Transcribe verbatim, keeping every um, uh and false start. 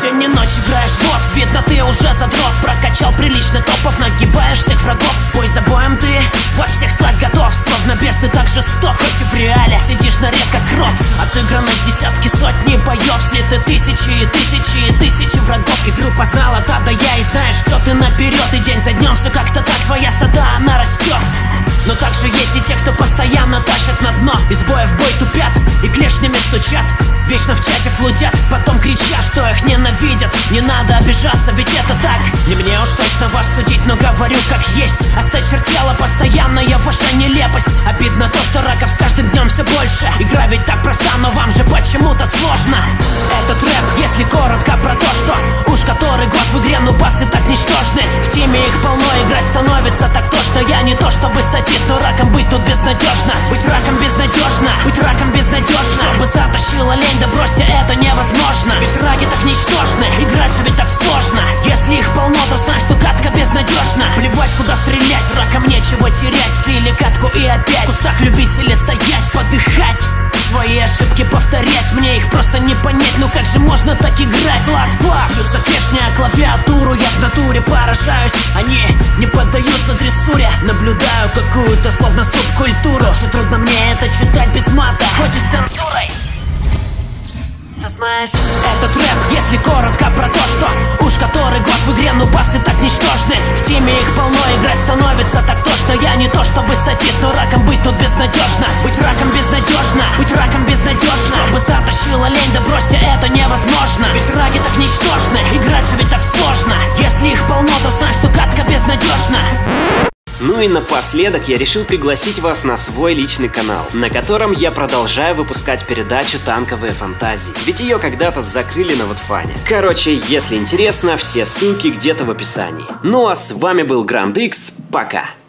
день и ночь играешь, вот, видно ты уже задрот. Прокачал прилично топов, нагибаешь всех врагов. Бой за боем ты, вот всех слать готов. Словно бес ты так жесток, хоть и в реале сидишь на рек как крот. Отыграны десятки, сотни боев, слиты тысячи и тысячи и тысячи врагов. Игру познала та да я, и знаешь все ты наперед. И день за днем все как-то так, твоя стада она растет. Но также есть и те, кто постоянно тащат на дно. Из боя в бой тупят и клешнями стучат. Вечно в чате флудят, потом кричат, что их ненавидят. Не надо обижаться, ведь это так. Не мне уж точно вас судить, но говорю как есть. Осточертела постоянная ваша нелепость. Обидно то, что раков с каждым днем все больше. Игра ведь так проста, но вам же почему-то сложно. Этот рэп, если коротко про то, что уж который год в игре, ну басы так ничтожны. В теме их полно, играть становится так тошно. Я не то чтобы статист, но раком быть тут безнадежно. Быть раком безнадежно, быть раком безнадежно. Чтобы затащила лень, да бросьте, это невозможно. Ведь раги так ничтожны, играть же ведь так сложно. Если их полно, то знай, что катка безнадежна. Плевать куда стрелять, раком нечего терять. Слили катку и опять в кустах любители стоять, подыхать, свои ошибки повторять. Мне их просто не понять, ну как же можно так играть? Лац-клап, бьются клешни о клавиатуру. Я в натуре поражаюсь, они не поддаются дрессуре. Наблюдаю какую-то словно субкультуру. Очень трудно мне это читать без мата, хоть и с цензурой. Ты знаешь, этот рэп, если коротко про то, что уж который год в игре, ну басы так ничтожны. В теме их полно, играть становится так тошно. Я не то чтобы статист, но раком быть тут безнадежно. Быть раком безнадежно, быть раком безнадежно. Чтобы затащила лень, да бросьте, это невозможно. Ведь раги так ничтожны, играть же ведь так сложно. Если их полно, то знай, что катка безнадежна. Ну и напоследок я решил пригласить вас на свой личный канал, на котором я продолжаю выпускать передачу «Танковые фантазии», ведь ее когда-то закрыли на Вотфане. Короче, если интересно, все ссылки где-то в описании. Ну а с вами был Гранд Икс, пока!